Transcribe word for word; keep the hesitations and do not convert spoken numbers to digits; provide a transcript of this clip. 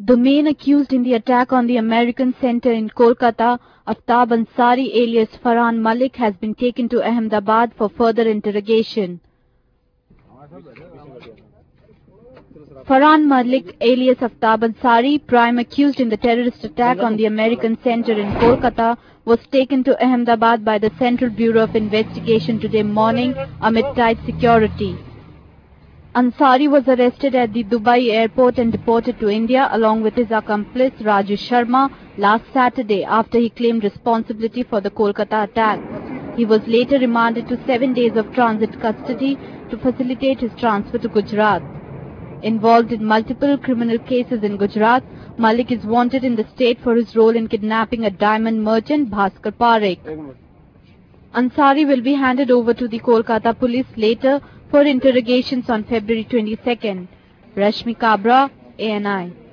The main accused in the attack on the American Center in Kolkata, Aftab Ansari alias Farhan Malik, has been taken to Ahmedabad for further interrogation. Farhan Malik alias Aftab Ansari, prime accused in the terrorist attack on the American Center in Kolkata, was taken to Ahmedabad by the Central Bureau of Investigation today morning amid tight security. Ansari was arrested at the Dubai airport and deported to India along with his accomplice Raju Sharma last Saturday after he claimed responsibility for the Kolkata attack. He was later remanded to seven days of transit custody to facilitate his transfer to Gujarat. Involved in multiple criminal cases in Gujarat, Malik is wanted in the state for his role in kidnapping a diamond merchant, Bhaskar Parekh. Ansari will be handed over to the Kolkata police later for interrogations on February twenty-second. Rashmi Kabra, A N I.